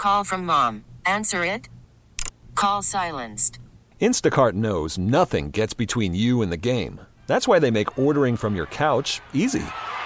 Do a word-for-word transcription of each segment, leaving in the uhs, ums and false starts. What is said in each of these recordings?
Call from mom. Answer it. Call silenced. Instacart knows nothing gets between you and the game. That's why they make ordering from your couch easy.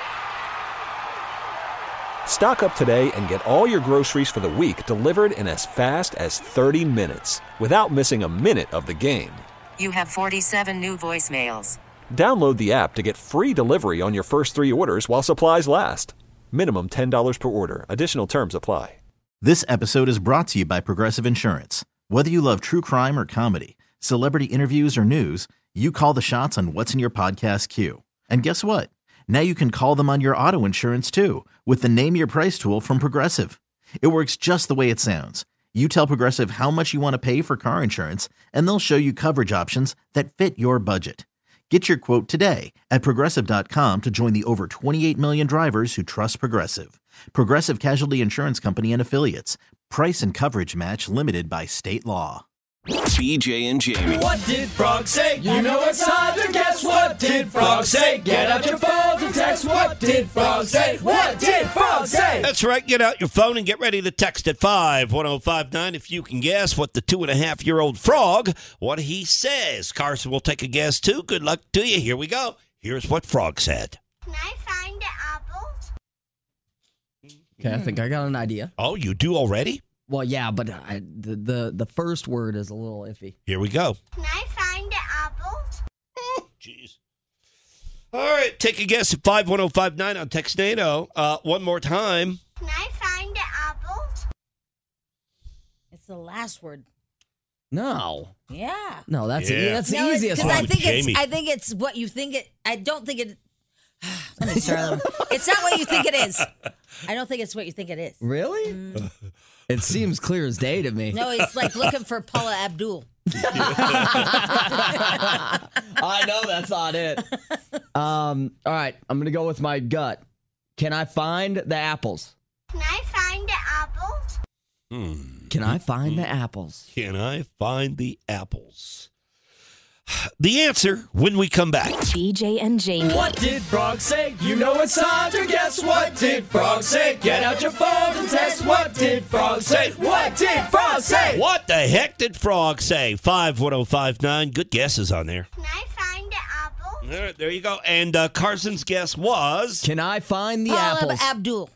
Stock up today and get all your groceries for the week delivered in as fast as thirty minutes without missing a minute of the game. You have forty-seven new voicemails. Download the app to get free delivery on your first three orders while supplies last. Minimum ten dollars per order. Additional terms apply. This episode is brought to you by Progressive Insurance. Whether you love true crime or comedy, celebrity interviews or news, you call the shots on what's in your podcast queue. And guess what? Now you can call them on your auto insurance too with the Name Your Price tool from Progressive. It works just the way it sounds. You tell Progressive how much you want to pay for car insurance, and they'll show you coverage options that fit your budget. Get your quote today at Progressive dot com to join the over twenty-eight million drivers who trust Progressive. Progressive Casualty Insurance Company and Affiliates. Price and coverage match limited by state law. B J and Jamie. What did Frog say? You know it's hard to guess. What did Frog say? Get out your phone to text. What did Frog say? What did Frog say? That's right. Get out your phone and get ready to text at five one oh five nine if you can guess what the two and a half year old frog, what he says. Carson will take a guess too. Good luck to you. Here we go. Here's what Frog said. Can I find the apples? Okay, I think I got an idea. Oh, you do already? Well, yeah, but I, the, the the first word is a little iffy. Here we go. Can I find the apples? Oh, jeez. All right, take a guess at five one oh five nine on Textnado. Uh, one more time. Can I find the apples? It's the last word. No. Yeah. No, that's Yeah. the, that's the No, easiest because one. I think Jamie. it's I think it's what you think it. I don't think it. Let me start over. It's not what you think it is. I don't think it's what you think it is. Really? Mm. It seems clear as day to me. No, it's like looking for Paula Abdul. I know that's not it. Um, all right, I'm going to go with my gut. Can I find the apples? Can I find the apples? Hmm. Can I find the apples? Can I find the apples? The answer when we come back. B J and Jamie. What did Frog say? You know it's hard to guess. What did Frog say? Get out your phone and text. What did Frog say? What did Frog say? What the heck did Frog say? five one oh five nine. Good guesses on there. Can I find the apples? All right, there you go. And uh, Carson's guess was... Can I find the Paula apples? Abdul.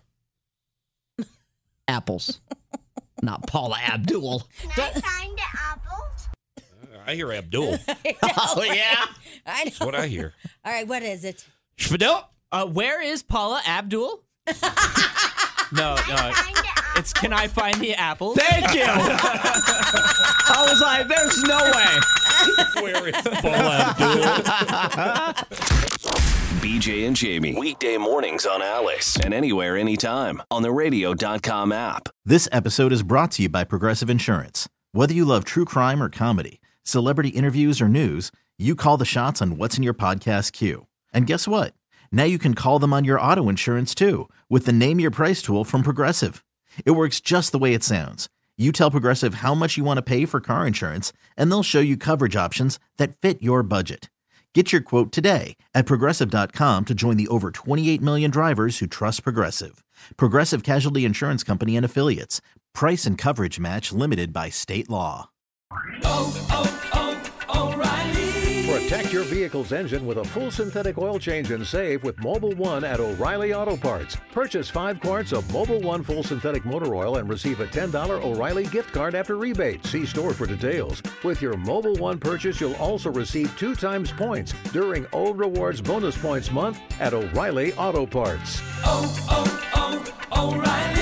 Apples. Not Paula Abdul. Can I find the apples? I hear Abdul. Oh, yeah? I know. That's what I hear. All right, what is it? Schmidl? Uh, where is Paula Abdul? no, no. It's Can I Find the Apples? Thank you. I was like, there's no way. Where is Paula Abdul? B J and Jamie. Weekday mornings on Alice. And anywhere, anytime. On the radio dot com app. This episode is brought to you by Progressive Insurance. Whether you love true crime or comedy, celebrity interviews or news, you call the shots on what's in your podcast queue. And guess what? Now you can call them on your auto insurance too with the Name Your Price tool from Progressive. It works just the way it sounds. You tell Progressive how much you want to pay for car insurance, and they'll show you coverage options that fit your budget. Get your quote today at Progressive dot com to join the over twenty-eight million drivers who trust Progressive. Progressive Casualty Insurance Company and Affiliates. Price and coverage match limited by state law. Oh, oh, oh, O'Reilly. Protect your vehicle's engine with a full synthetic oil change and save with Mobil one at O'Reilly Auto Parts. Purchase five quarts of Mobil one full synthetic motor oil and receive a ten dollars O'Reilly gift card after rebate. See store for details. With your Mobil one purchase, you'll also receive two times points during O Rewards Bonus Points Month at O'Reilly Auto Parts. Oh, oh, oh, O'Reilly.